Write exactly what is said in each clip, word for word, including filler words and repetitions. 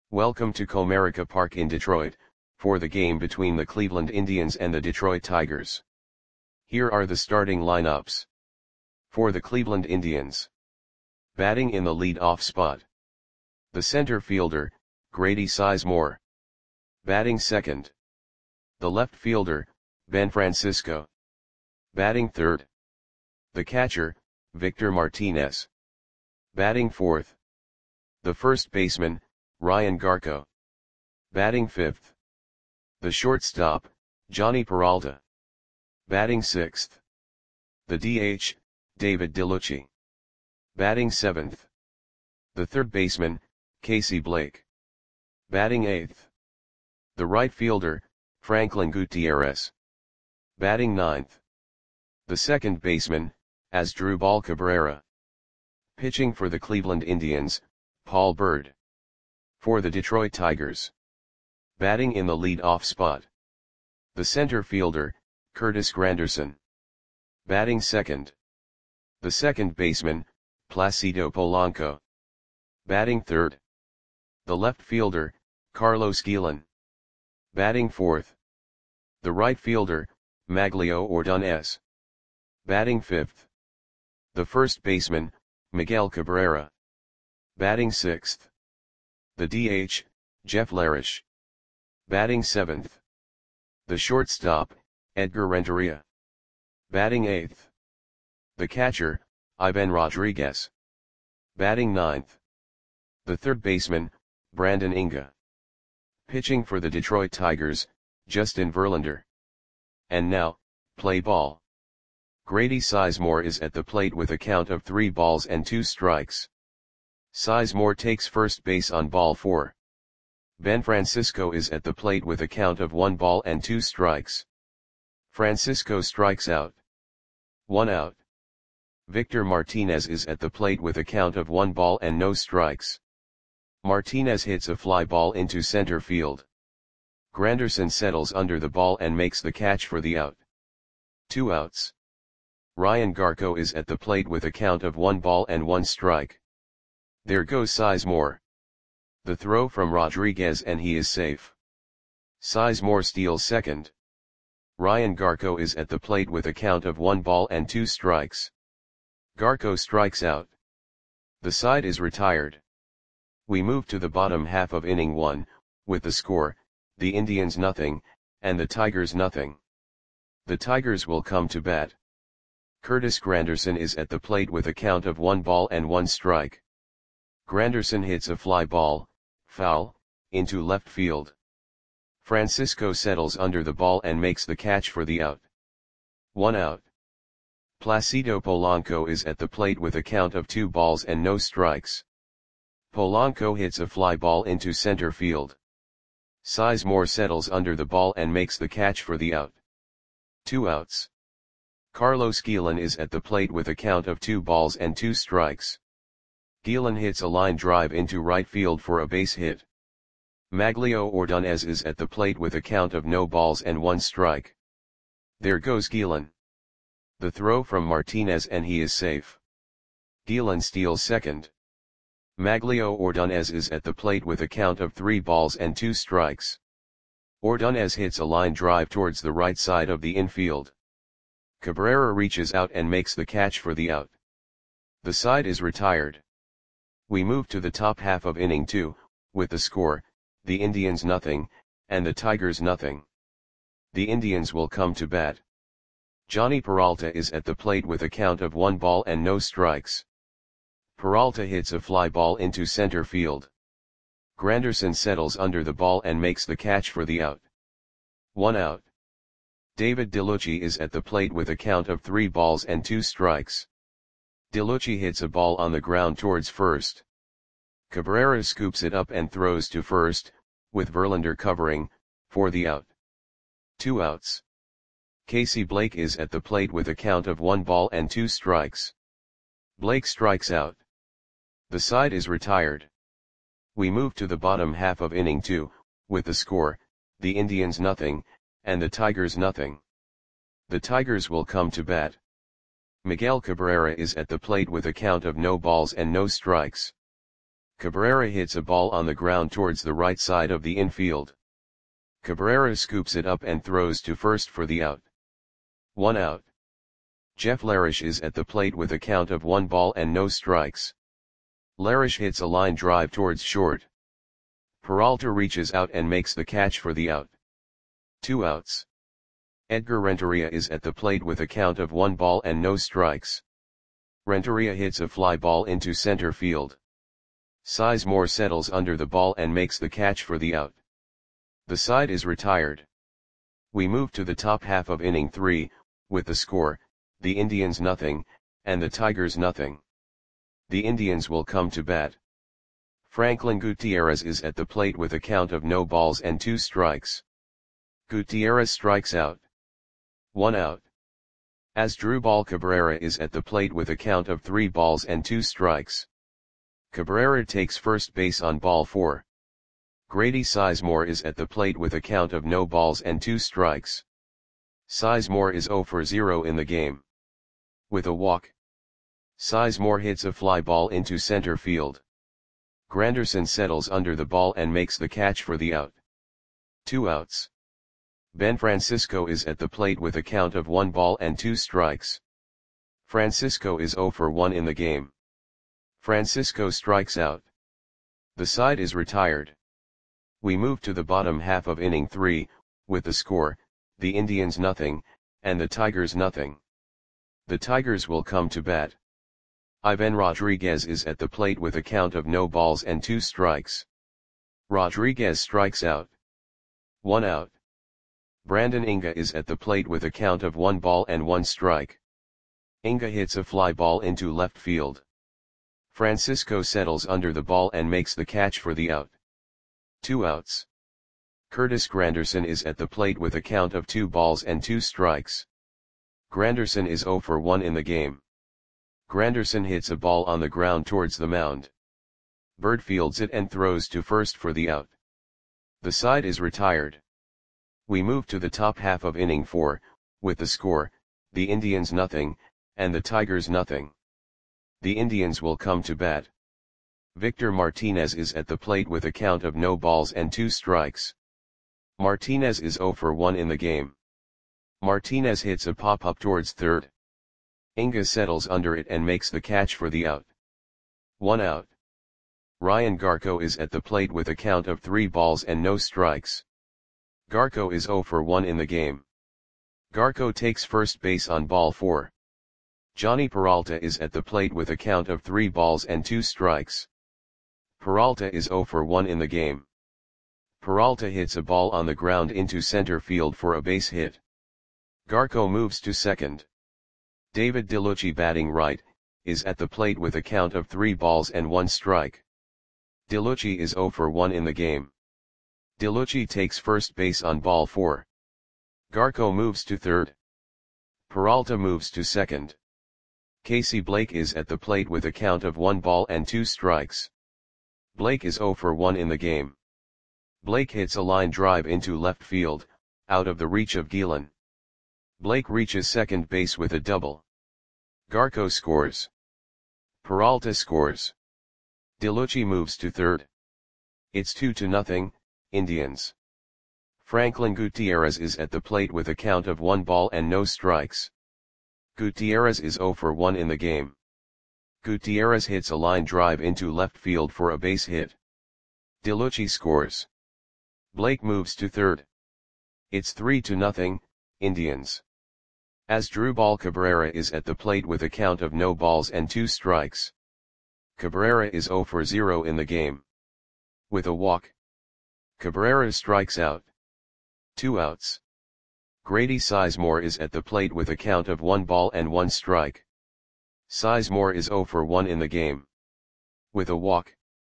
Welcome to Comerica Park in Detroit, for the game between the Cleveland Indians and the Detroit Tigers. Here are the starting lineups. For the Cleveland Indians. Batting in the lead-off spot. The center fielder, Grady Sizemore. Batting second. The left fielder, Ben Francisco. Batting third. The catcher, Victor Martinez. Batting fourth. The first baseman, Ryan Garko. Batting fifth. The shortstop, Jhonny Peralta. Batting sixth. The D H, David Dellucci. Batting seventh. The third baseman, Casey Blake. Batting eighth. The right fielder, Franklin Gutierrez. Batting ninth. The second baseman, Asdrubal Cabrera. Pitching for the Cleveland Indians, Paul Byrd. For the Detroit Tigers. Batting in the lead-off spot. The center fielder, Curtis Granderson. Batting second. The second baseman, Placido Polanco. Batting third. The left fielder, Carlos Guillen. Batting fourth. The right fielder, Maglio Ordonez. Batting fifth. The first baseman, Miguel Cabrera. Batting sixth. The D H, Jeff Larish. Batting seventh. The shortstop, Edgar Renteria. Batting eighth. The catcher, Ivan Rodriguez. Batting ninth. The third baseman, Brandon Inga. Pitching for the Detroit Tigers, Justin Verlander. And now, play ball. Grady Sizemore is at the plate with a count of three balls and two strikes. Sizemore takes first base on ball four. Ben Francisco is at the plate with a count of one ball and two strikes. Francisco strikes out. One out. Victor Martinez is at the plate with a count of one ball and no strikes. Martinez hits a fly ball into center field. Granderson settles under the ball and makes the catch for the out. Two outs. Ryan Garko is at the plate with a count of one ball and one strike. There goes Sizemore. The throw from Rodriguez and he is safe. Sizemore steals second. Ryan Garko is at the plate with a count of one ball and two strikes. Garko strikes out. The side is retired. We move to the bottom half of inning one, with the score, the Indians nothing, and the Tigers nothing. The Tigers will come to bat. Curtis Granderson is at the plate with a count of one ball and one strike. Granderson hits a fly ball, foul, into left field. Francisco settles under the ball and makes the catch for the out. One out. Placido Polanco is at the plate with a count of two balls and no strikes. Polanco hits a fly ball into center field. Sizemore settles under the ball and makes the catch for the out. Two outs. Carlos Guillen is at the plate with a count of two balls and two strikes. Guillen hits a line drive into right field for a base hit. Maglio Ordonez is at the plate with a count of no balls and one strike. There goes Guillen. The throw from Martinez and he is safe. Guillen steals second. Maglio Ordonez is at the plate with a count of three balls and two strikes. Ordonez hits a line drive towards the right side of the infield. Cabrera reaches out and makes the catch for the out. The side is retired. We move to the top half of inning two, with the score, the Indians nothing, and the Tigers nothing. The Indians will come to bat. Jhonny Peralta is at the plate with a count of one ball and no strikes. Peralta hits a fly ball into center field. Granderson settles under the ball and makes the catch for the out. One out. David Dellucci is at the plate with a count of three balls and two strikes. Dellucci hits a ball on the ground towards first. Cabrera scoops it up and throws to first, with Verlander covering, for the out. Two outs. Casey Blake is at the plate with a count of one ball and two strikes. Blake strikes out. The side is retired. We move to the bottom half of inning two, with the score, the Indians nothing, and the Tigers nothing. The Tigers will come to bat. Miguel Cabrera is at the plate with a count of no balls and no strikes. Cabrera hits a ball on the ground towards the right side of the infield. Cabrera scoops it up and throws to first for the out. One out. Jeff Larish is at the plate with a count of one ball and no strikes. Larish hits a line drive towards short. Peralta reaches out and makes the catch for the out. Two outs. Edgar Renteria is at the plate with a count of one ball and no strikes. Renteria hits a fly ball into center field. Sizemore settles under the ball and makes the catch for the out. The side is retired. We move to the top half of inning three, with the score, the Indians nothing, and the Tigers nothing. The Indians will come to bat. Franklin Gutierrez is at the plate with a count of no balls and two strikes. Gutierrez strikes out. One out. Asdrubal Cabrera is at the plate with a count of three balls and two strikes. Cabrera takes first base on ball four. Grady Sizemore is at the plate with a count of no balls and two strikes. Sizemore is zero for zero in the game. With a walk, Sizemore hits a fly ball into center field. Granderson settles under the ball and makes the catch for the out. Two outs. Ben Francisco is at the plate with a count of one ball and two strikes. Francisco is zero for one in the game. Francisco strikes out. The side is retired. We move to the bottom half of inning three, with the score, the Indians nothing, and the Tigers nothing. The Tigers will come to bat. Ivan Rodriguez is at the plate with a count of no balls and two strikes. Rodriguez strikes out. One out. Brandon Inga is at the plate with a count of one ball and one strike. Inga hits a fly ball into left field. Francisco settles under the ball and makes the catch for the out. Two outs. Curtis Granderson is at the plate with a count of two balls and two strikes. Granderson is zero for one in the game. Granderson hits a ball on the ground towards the mound. Bird fields it and throws to first for the out. The side is retired. We move to the top half of inning four, with the score, the Indians nothing, and the Tigers nothing. The Indians will come to bat. Victor Martinez is at the plate with a count of no balls and two strikes. Martinez is zero for one in the game. Martinez hits a pop-up towards third. Inga settles under it and makes the catch for the out. One out. Ryan Garco is at the plate with a count of three balls and no strikes. Garco is zero for one in the game. Garco takes first base on ball four. Johnny Peralta is at the plate with a count of three balls and two strikes. Peralta is zero for one in the game. Peralta hits a ball on the ground into center field for a base hit. Garco moves to second. David DeLucci, batting right, is at the plate with a count of three balls and one strike. DeLucci is zero for one in the game. DeLucci takes first base on ball four. Garco moves to third. Peralta moves to second. Casey Blake is at the plate with a count of one ball and two strikes. Blake is zero for one in the game. Blake hits a line drive into left field, out of the reach of Gielan. Blake reaches second base with a double. Garco scores. Peralta scores. DeLucci moves to third. It's two to nothing, Indians. Franklin Gutierrez is at the plate with a count of one ball and no strikes. Gutierrez is zero for one in the game. Gutierrez hits a line drive into left field for a base hit. DeLucci scores. Blake moves to third. It's three to nothing, Indians. Asdrubal Cabrera is at the plate with a count of no balls and two strikes. Cabrera is zero for zero in the game. With a walk, Cabrera strikes out. Two outs. Grady Sizemore is at the plate with a count of one ball and one strike. Sizemore is zero for one in the game. With a walk,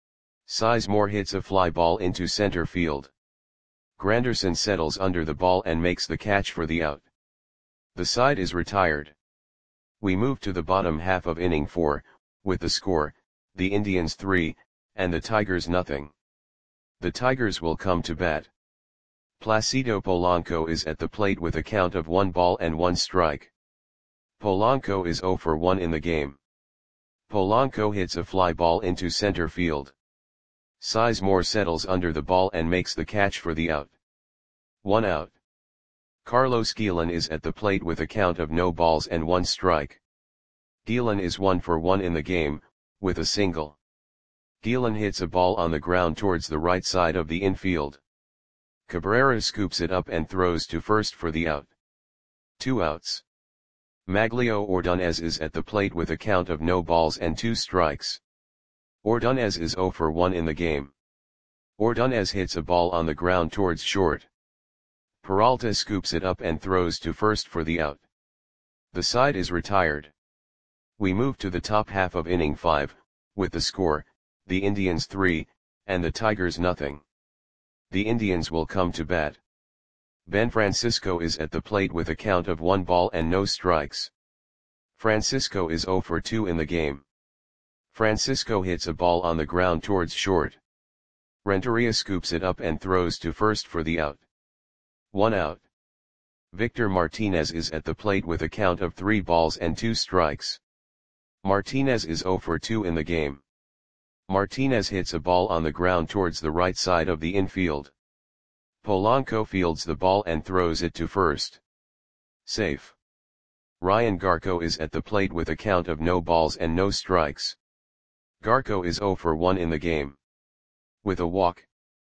Sizemore hits a fly ball into center field. Granderson settles under the ball and makes the catch for the out. The side is retired. We move to the bottom half of inning four, with the score, the Indians three, and the Tigers nothing. The Tigers will come to bat. Placido Polanco is at the plate with a count of one ball and one strike. Polanco is zero for one in the game. Polanco hits a fly ball into center field. Sizemore settles under the ball and makes the catch for the out. One out. Carlos Guillen is at the plate with a count of no balls and one strike. Guillen is one for one in the game, with a single. Guillen hits a ball on the ground towards the right side of the infield. Cabrera scoops it up and throws to first for the out. Two outs. Maglio Ordonez is at the plate with a count of no balls and two strikes. Ordonez is zero for one in the game. Ordonez hits a ball on the ground towards short. Peralta scoops it up and throws to first for the out. The side is retired. We move to the top half of inning five, with the score, the Indians three, and the Tigers nothing. The Indians will come to bat. Ben Francisco is at the plate with a count of one ball and no strikes. Francisco is zero for two in the game. Francisco hits a ball on the ground towards short. Renteria scoops it up and throws to first for the out. One out. Victor Martinez is at the plate with a count of three balls and two strikes. Martinez is zero for two in the game. Martinez hits a ball on the ground towards the right side of the infield. Polanco fields the ball and throws it to first. Safe. Ryan Garco is at the plate with a count of no balls and no strikes. Garco is zero for one in the game. With a walk.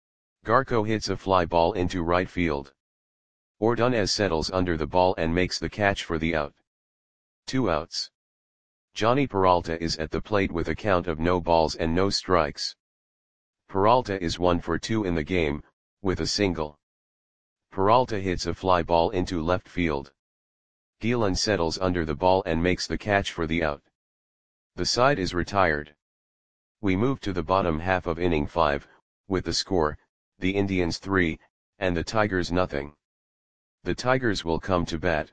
Garco hits a fly ball into right field. Ordonez settles under the ball and makes the catch for the out. Two outs. Johnny Peralta is at the plate with a count of no balls and no strikes. Peralta is one for two in the game, with a single. Peralta hits a fly ball into left field. Guillen settles under the ball and makes the catch for the out. The side is retired. We move to the bottom half of inning five, with the score, the Indians three, and the Tigers nothing. The Tigers will come to bat.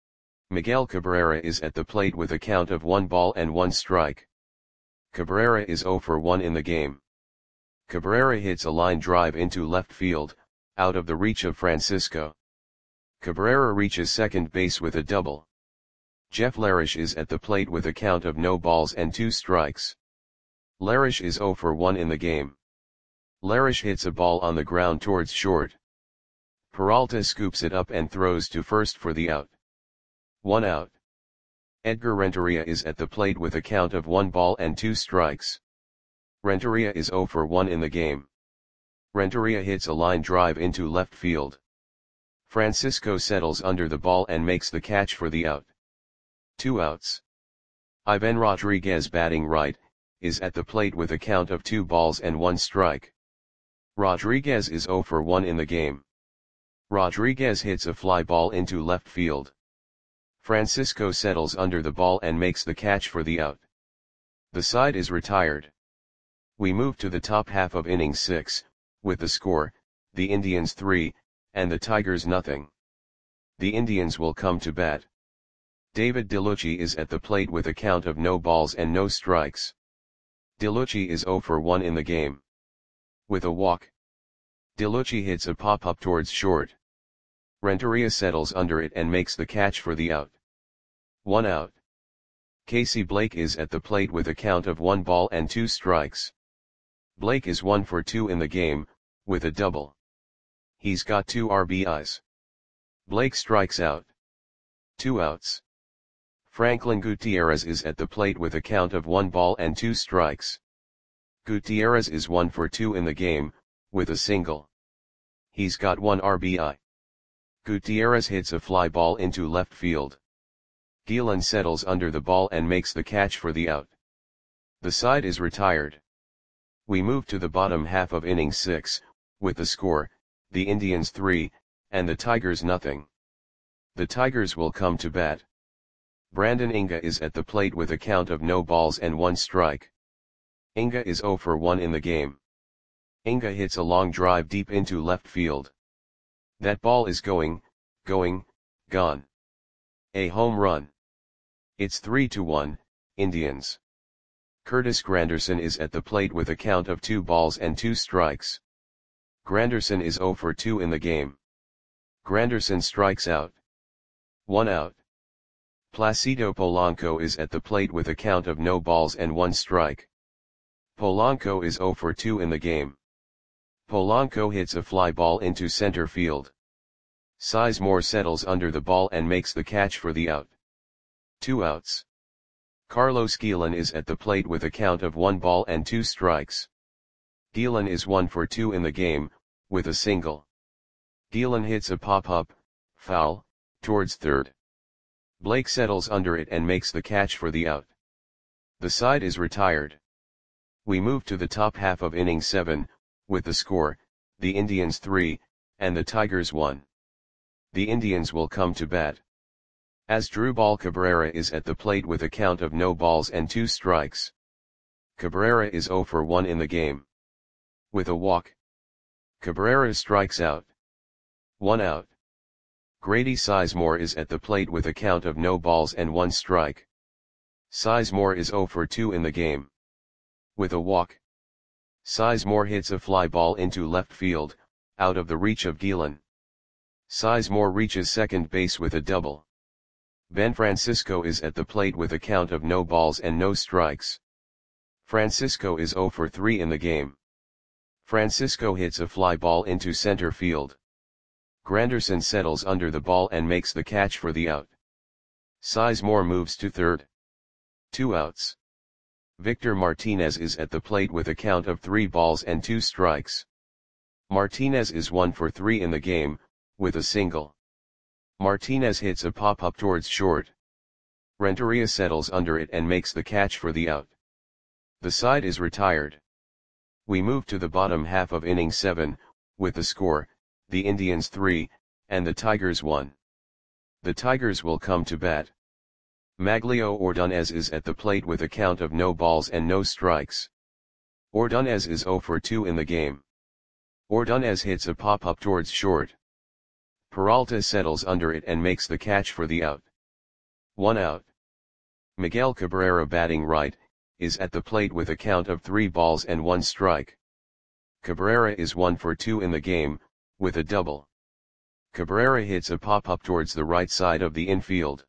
Miguel Cabrera is at the plate with a count of one ball and one strike. Cabrera is zero for one in the game. Cabrera hits a line drive into left field, out of the reach of Francisco. Cabrera reaches second base with a double. Jeff Larish is at the plate with a count of no balls and two strikes. Larish is zero for one in the game. Larish hits a ball on the ground towards short. Peralta scoops it up and throws to first for the out. One out. Edgar Renteria is at the plate with a count of one ball and two strikes. Renteria is zero for one in the game. Renteria hits a line drive into left field. Francisco settles under the ball and makes the catch for the out. Two outs. Ivan Rodriguez, batting right, is at the plate with a count of two balls and one strike. Rodriguez is zero for one in the game. Rodriguez hits a fly ball into left field. Francisco settles under the ball and makes the catch for the out. The side is retired. We move to the top half of inning six, with the score, the Indians three, and the Tigers nothing. The Indians will come to bat. David DeLucci is at the plate with a count of no balls and no strikes. DeLucci is zero for one in the game. With a walk. DeLucci hits a pop-up towards short. Renteria settles under it and makes the catch for the out. One out. Casey Blake is at the plate with a count of one ball and two strikes. Blake is one for two in the game, with a double. He's got two R B Is. Blake strikes out. Two outs. Franklin Gutierrez is at the plate with a count of one ball and two strikes. Gutierrez is one for two in the game, with a single. He's got one R B I. Gutierrez hits a fly ball into left field. Guillen settles under the ball and makes the catch for the out. The side is retired. We move to the bottom half of inning six, with the score, the Indians three, and the Tigers nothing. The Tigers will come to bat. Brandon Inga is at the plate with a count of no balls and one strike. Inga is zero for one in the game. Inga hits a long drive deep into left field. That ball is going, going, gone. A home run. It's three to one, Indians. Curtis Granderson is at the plate with a count of two balls and two strikes. Granderson is zero for two in the game. Granderson strikes out. One out. Placido Polanco is at the plate with a count of no balls and one strike. Polanco is zero for two in the game. Polanco hits a fly ball into center field. Sizemore settles under the ball and makes the catch for the out. Two outs. Carlos Guillen is at the plate with a count of one ball and two strikes. Guillen is one for two in the game, with a single. Guillen hits a pop-up, foul, towards third. Blake settles under it and makes the catch for the out. The side is retired. We move to the top half of inning seven, with the score, the Indians three, and the Tigers one. The Indians will come to bat. Asdrubal Cabrera is at the plate with a count of no balls and two strikes. Cabrera is zero for one in the game. With a walk. Cabrera strikes out. One out. Grady Sizemore is at the plate with a count of no balls and one strike. Sizemore is zero for two in the game. With a walk. Sizemore hits a fly ball into left field, out of the reach of Guillen. Sizemore reaches second base with a double. Ben Francisco is at the plate with a count of no balls and no strikes. Francisco is zero for three in the game. Francisco hits a fly ball into center field. Granderson settles under the ball and makes the catch for the out. Sizemore moves to third. Two outs. Victor Martinez is at the plate with a count of three balls and two strikes. Martinez is one for three in the game, with a single. Martinez hits a pop-up towards short. Renteria settles under it and makes the catch for the out. The side is retired. We move to the bottom half of inning seven, with the score, the Indians three, and the Tigers one. The Tigers will come to bat. Maglio Ordonez is at the plate with a count of no balls and no strikes. Ordonez is zero for two in the game. Ordonez hits a pop-up towards short. Peralta settles under it and makes the catch for the out. One out. Miguel Cabrera, batting right, is at the plate with a count of three balls and one strike. Cabrera is one for two in the game, with a double. Cabrera hits a pop-up towards the right side of the infield.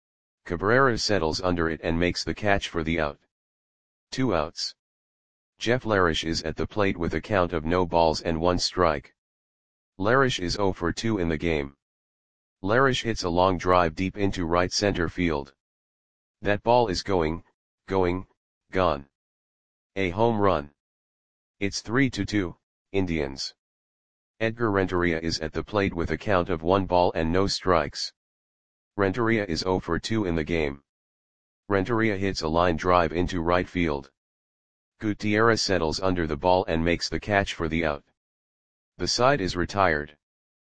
Cabrera settles under it and makes the catch for the out. Two outs. Jeff Larish is at the plate with a count of no balls and one strike. Larish is zero for two in the game. Larish hits a long drive deep into right center field. That ball is going, going, gone. A home run. It's three to two, Indians. Edgar Renteria is at the plate with a count of one ball and no strikes. Renteria is zero for two in the game. Renteria hits a line drive into right field. Gutierrez settles under the ball and makes the catch for the out. The side is retired.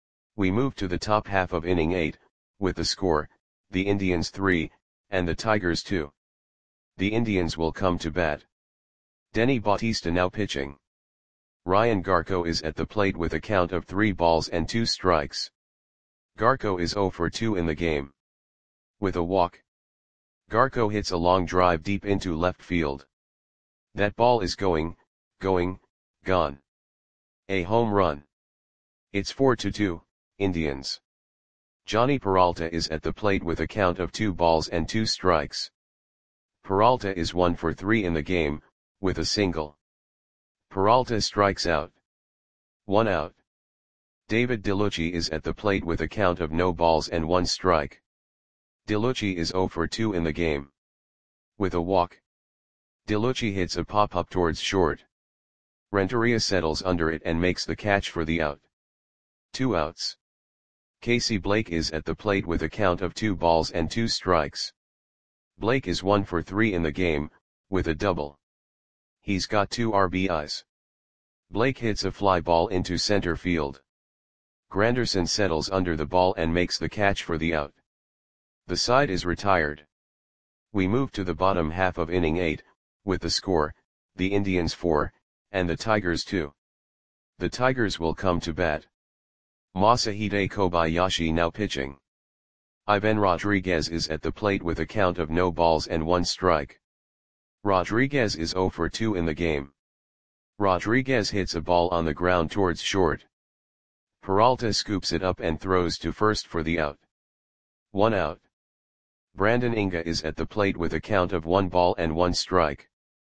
We move to the top half of inning eight, with the score, the Indians three, and the Tigers two. The Indians will come to bat. Denny Bautista now pitching. Ryan Garco is at the plate with a count of three balls and two strikes. Garco is zero for two in the game. With a walk. Garco hits a long drive deep into left field. That ball is going, going, gone. A home run. It's four to two, Indians. Johnny Peralta is at the plate with a count of two balls and two strikes. Peralta is one for three in the game, with a single. Peralta strikes out. One out. David DeLucci is at the plate with a count of no balls and one strike. DeLucci is zero for two in the game. With a walk. DeLucci hits a pop-up towards short. Renteria settles under it and makes the catch for the out. Two outs. Casey Blake is at the plate with a count of two balls and two strikes. Blake is one for three in the game, with a double. He's got two R B Is. Blake hits a fly ball into center field. Granderson settles under the ball and makes the catch for the out. The side is retired. We move to the bottom half of inning eight, with the score, the Indians four, and the Tigers two. The Tigers will come to bat. Masahide Kobayashi now pitching. Ivan Rodriguez is at the plate with a count of no balls and one strike. Rodriguez is zero for two in the game. Rodriguez hits a ball on the ground towards short. Peralta scoops it up and throws to first for the out. One out. Brandon Inga is at the plate with a count of one ball and one strike.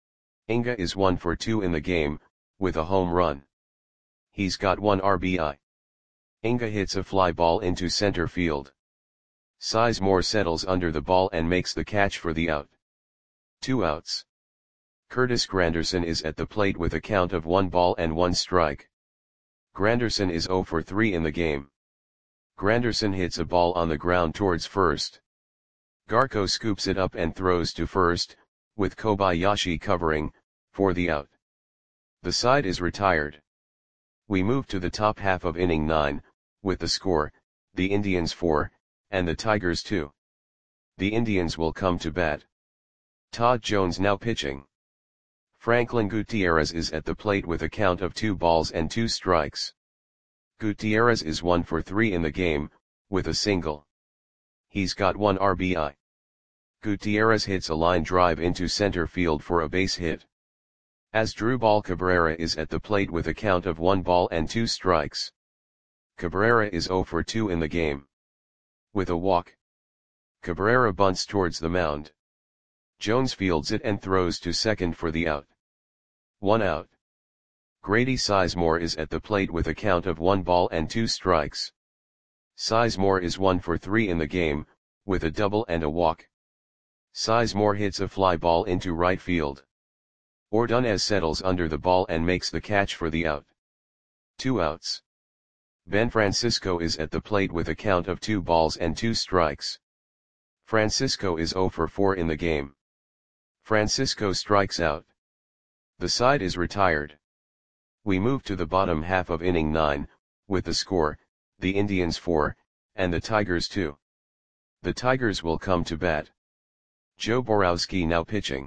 Inga is one for two in the game, with a home run. He's got one R B I. Inga hits a fly ball into center field. Sizemore settles under the ball and makes the catch for the out. Two outs. Curtis Granderson is at the plate with a count of one ball and one strike. Granderson is zero for three in the game. Granderson hits a ball on the ground towards first. Garko scoops it up and throws to first, with Kobayashi covering, for the out. The side is retired. We move to the top half of inning nine, with the score, the Indians four, and the Tigers two. The Indians will come to bat. Todd Jones now pitching. Franklin Gutierrez is at the plate with a count of two balls and two strikes. Gutierrez is one for three in the game, with a single. He's got one R B I. Gutierrez hits a line drive into center field for a base hit. Asdrubal Cabrera is at the plate with a count of one ball and two strikes. Cabrera is zero for two in the game. With a walk. Cabrera bunts towards the mound. Jones fields it and throws to second for the out. One out. Grady Sizemore is at the plate with a count of one ball and two strikes. Sizemore is one for three in the game, with a double and a walk. Sizemore hits a fly ball into right field. Ordonez settles under the ball and makes the catch for the out. Two outs. Ben Francisco is at the plate with a count of two balls and two strikes. Francisco is zero for four in the game. Francisco strikes out. The side is retired. We move to the bottom half of inning nine, with the score, the Indians four, and the Tigers two. The Tigers will come to bat. Joe Borowski now pitching.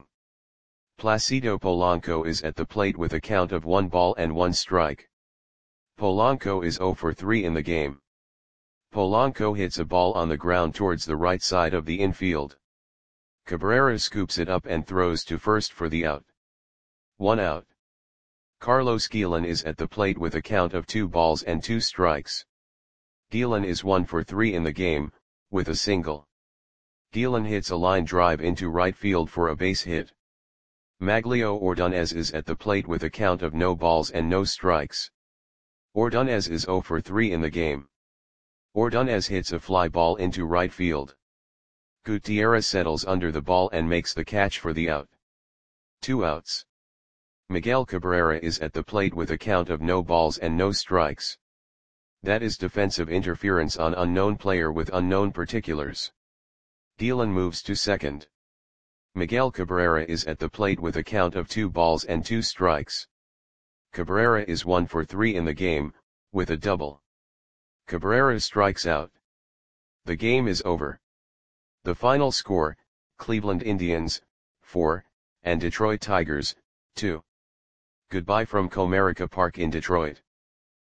Placido Polanco is at the plate with a count of one ball and one strike. Polanco is zero for three in the game. Polanco hits a ball on the ground towards the right side of the infield. Cabrera scoops it up and throws to first for the out. One out. Carlos Guillen is at the plate with a count of two balls and two strikes. Guillen is one for three in the game, with a single. Guillen hits a line drive into right field for a base hit. Maglio Ordonez is at the plate with a count of no balls and no strikes. Ordonez is zero for three in the game. Ordonez hits a fly ball into right field. Gutierrez settles under the ball and makes the catch for the out. Two outs. Miguel Cabrera is at the plate with a count of no balls and no strikes. That is defensive interference on unknown player with unknown particulars. Guillen moves to second. Miguel Cabrera is at the plate with a count of two balls and two strikes. Cabrera is one for three in the game, with a double. Cabrera strikes out. The game is over. The final score, Cleveland Indians, four, and Detroit Tigers, two. Goodbye from Comerica Park in Detroit.